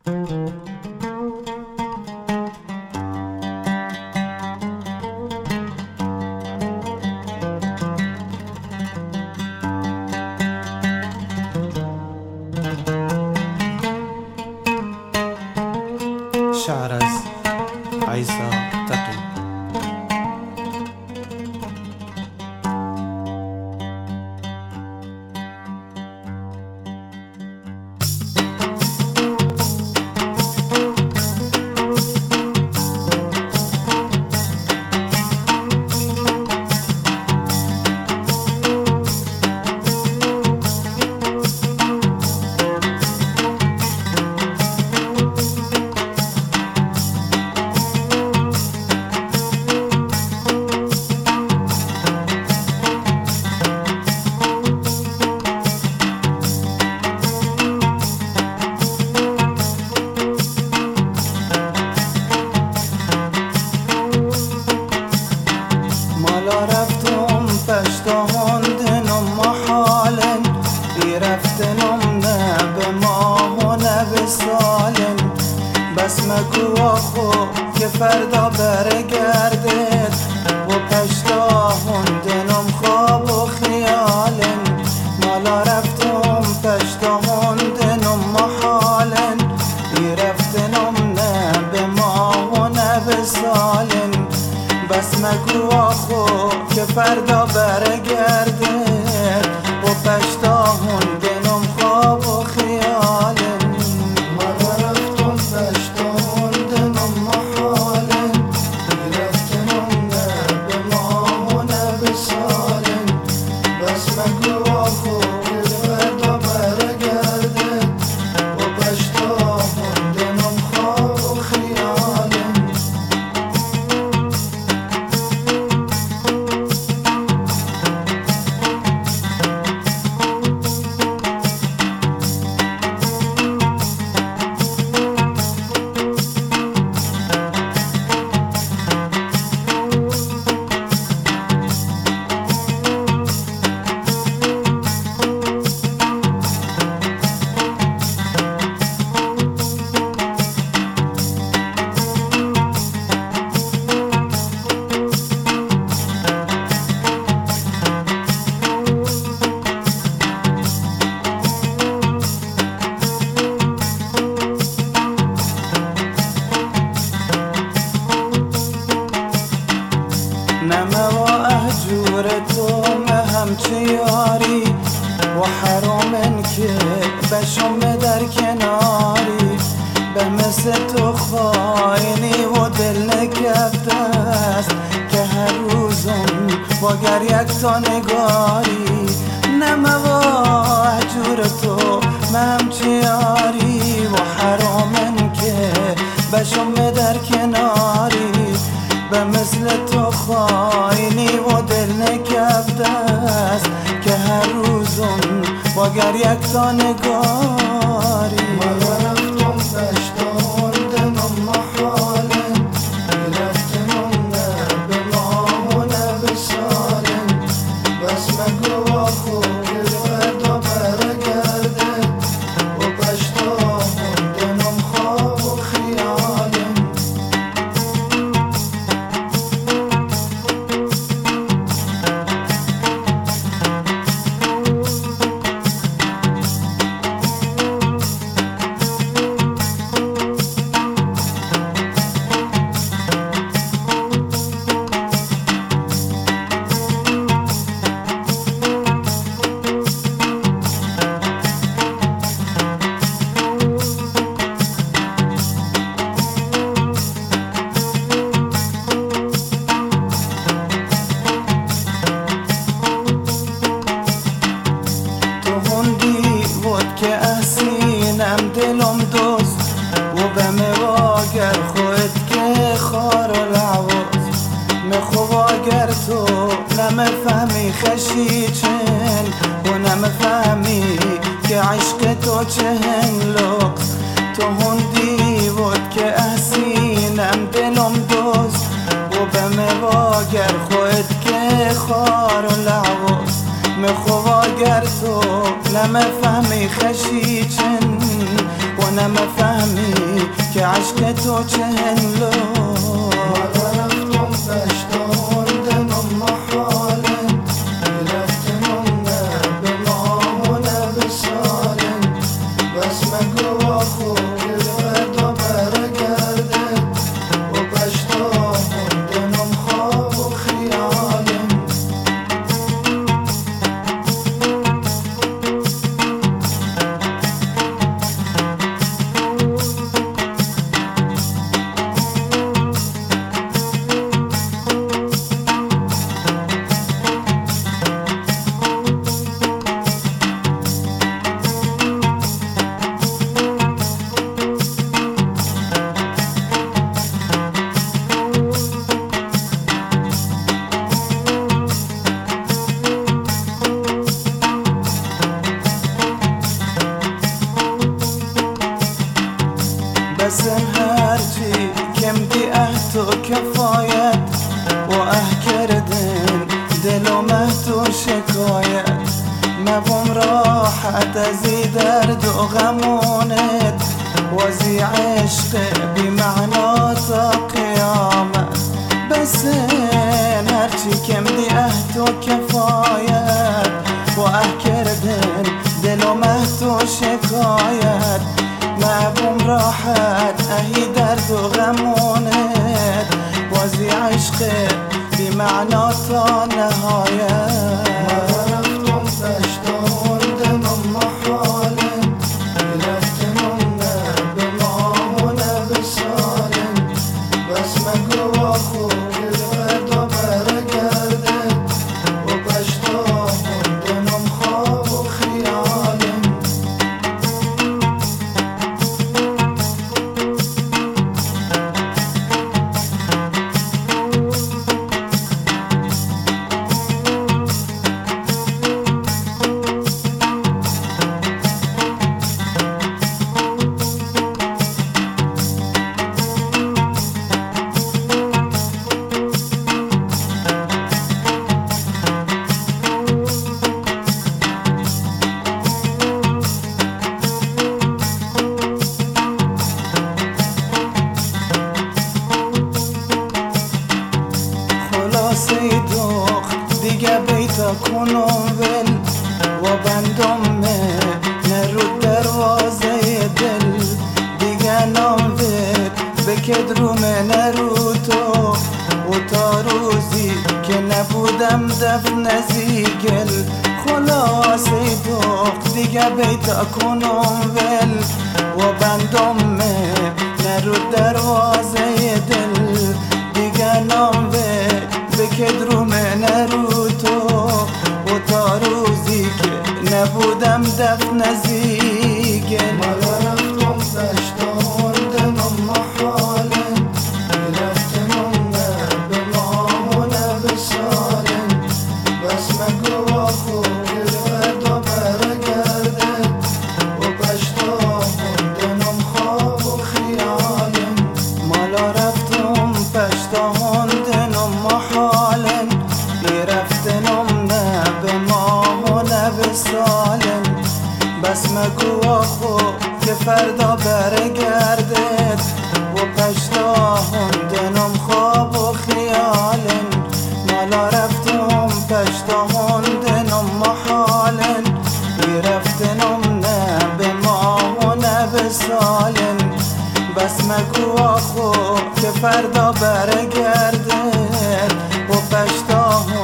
شعر از عیسی تقی. رفتم پشتهاندنم محالن بیرفتنم نه به ماه و نه به سالن بس مگو آخو که فردا برگردد و پشتهاندنم خواب و خیالن مالا رفتم پشتهاندنم محالن بیرفتنم نه به ماه و نه به سالن بس مگو آخو که فردا برگرده و پشتاهندنم خواب و خیالن مالا رفتم پشتاهندنم محالن بیرفتنم نه به ماه و نه به سالن بس مگو آخو که فردا برگرده و پشتاهندنم خواب و خیالن نما اهجور تو همچه یاری و حرامن که بشم در کناری به مثل تو خاینی و دل نکفته است که هر روزم واگر یک تا نگاری نما اهجور تو همچه یاری و حرامن که بشم در کناری به مثل تو خاینی و دل نکفته است که هر روزم واگر یک تا نگاری مالا رفتم پشتاهندنم محالن بیرفتنم نه به ماه و نه به سالن بس مگو آخو که فردا برگرده و پشتاهندنم خواب و خیالن که احسینم دلم دوست و به مواگر خود که خار و لعوز مخواگر تو نمفهمی خشی چن و نمفهمی که عشق تو چهن لغز تو هندی بود که احسینم دلم دوست و به مواگر خود که خار و لعوز مخواگر تو نمفهمی خشی چن و نمفهمی که عشق تو چه هنلو رفتم پشتان دنم محالن رفتنم نه به ماه و نه به سالن بس مگو آخو که فردا برگرده و پشتان دنم خواب و خیالن بس هرچی کم دی تو کفایت و کردن دلم تو شکایت مبوم راحت ازی درد و غمونت وزی عشق بی معنا تا قیامت بس هرچی کم دی تو کفایت و کردن دلم تو شکایت مبوم راحت اهی درد و غمونت وزی عشق بی معنا تا نهایت رفتم پشتان دنم محالن رفتنم نه به ماه و نه به سالن بس مگو آخو که فردا برگرده و پشتان دنم خواب و خیالن دیگه بیتا کنم ول و بندم نرو دروازه دل دیگه نام بکد رو نرو تو و تا روزی که نبودم دفن زیگل خلاصه دوخ دیگه بیتا کنم ول و بندم نرو دروازه دل دیگه نام بکد رو نرو تو و تا روزی که نبودم دفن زیگل رفتم پشتان دنم محالن رفتنم نه به ماه و نه به سالن بس مگو آخو که فردا برگرده و پشتان دنم خواب و خیالن مالا رفتم پشتان دنم محالن رفتنم نه به ماه و نه به سالن بس مگو آخو که فردا برگردد و پشتان دنم خواب و خیالن مالا رفتم پشتان دنم محالن رفتنم نه به ماه و نه به سالن بس مگو آخو که فردا برگردد و پشتان